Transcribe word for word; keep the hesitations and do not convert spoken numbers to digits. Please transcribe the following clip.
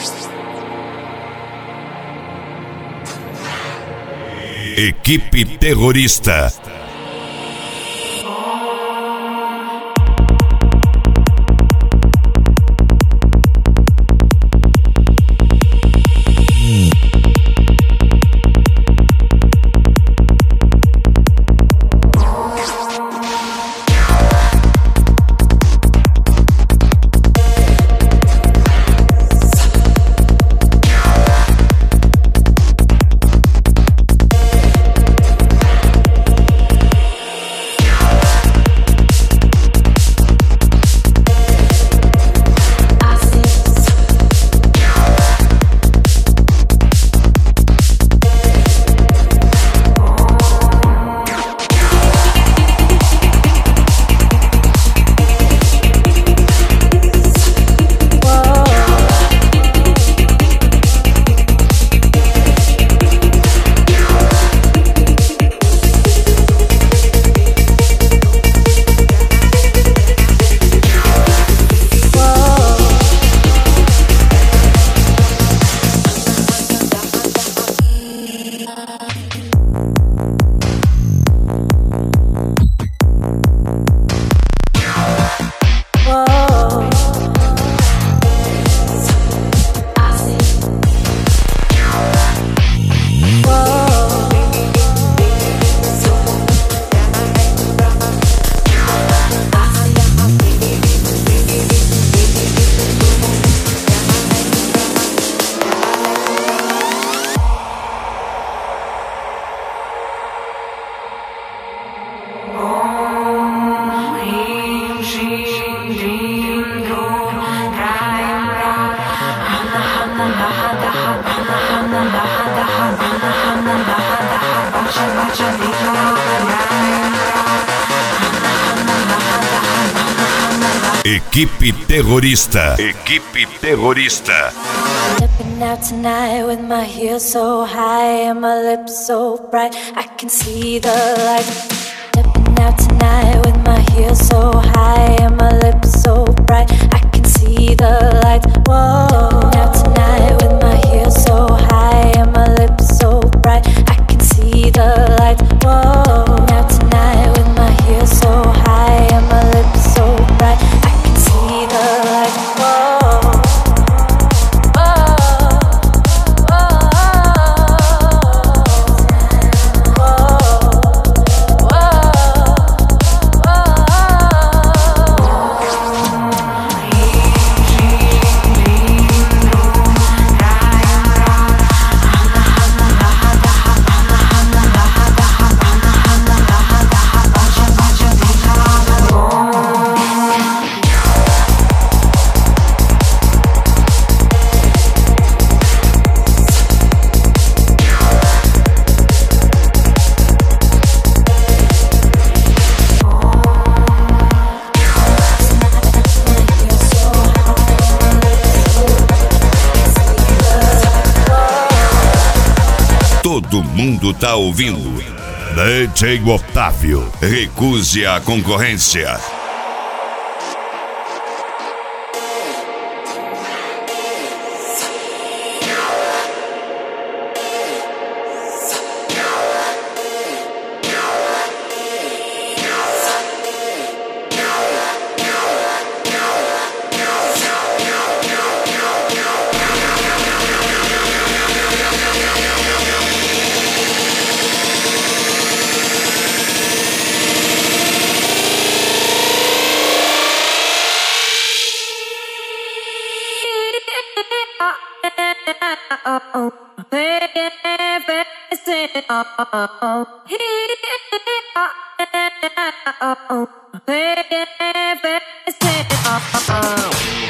Equipe Terrorista. Equipe Terrorista. Equipe Terrorista. Stepping out tonight with my heels so high and my lips so bright, I can see the light. Stepping out tonight with my heels so high and my lips so bright, I can see the light. Whoa. Stepping out tonight with my heels so high and my lips so bright, I can see the light. Whoa. Stepping out tonight with my heels so high and my lips so bright, I can see the light. Whoa. Todo mundo tá ouvindo. D J Otávio, recuse a concorrência. Oh,